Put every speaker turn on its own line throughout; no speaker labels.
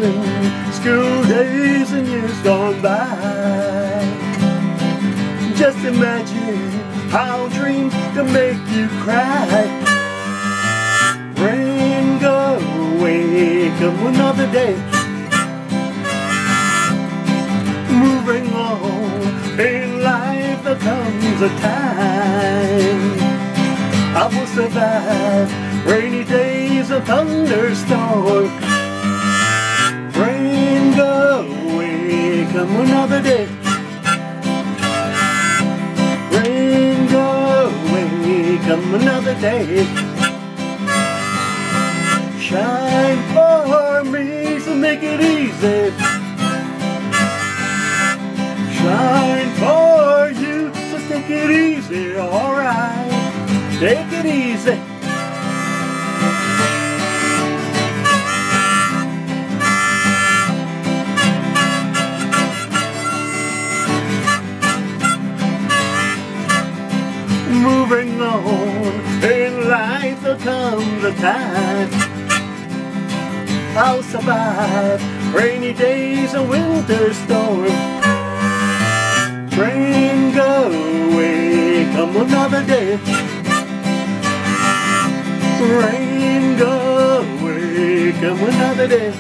school days and years gone by. Just imagine how dreams can make you cry. Rain, go away, come another day. Moving on in life, there comes a time I will survive rainy days and thunderstorms. Rain, go away, come another day. Rain, go away, come another day. Shine for me, so make it easy. Shine for you, so take it easy, alright. Take it easy. Moving on in life, there comes a time I'll survive rainy days and winter storms. Rain, go away, come another day. Rain, go away, come another day.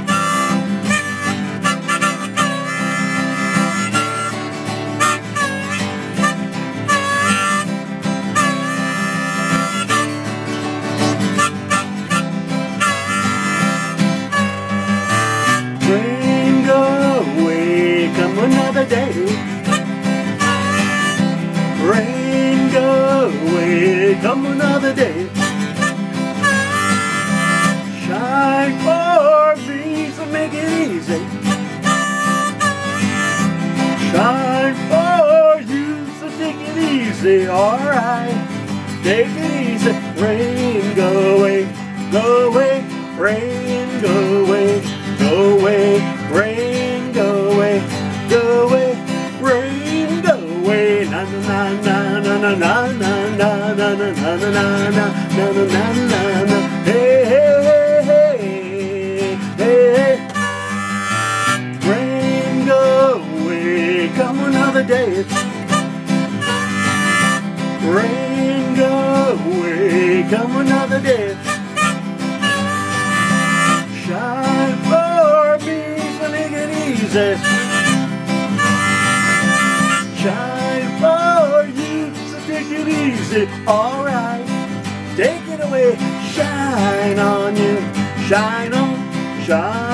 Rain, go away, come another day. Rain, go away, come another day. Shine for me, so make it easy. Shine for you, so take it easy, alright. Take it easy. Rain, go away, go away. Rain, go away, go away. Rain, go away, go away. Rain, go away. Na na na na na na na na na na na na na na na na na. Hey hey hey hey hey. Rain, go away, come another day. Rain, go away, come another day. Shine for me, so make it easy. Shine for you, so take it easy, alright. Take it away, shine on you, shine on, shine.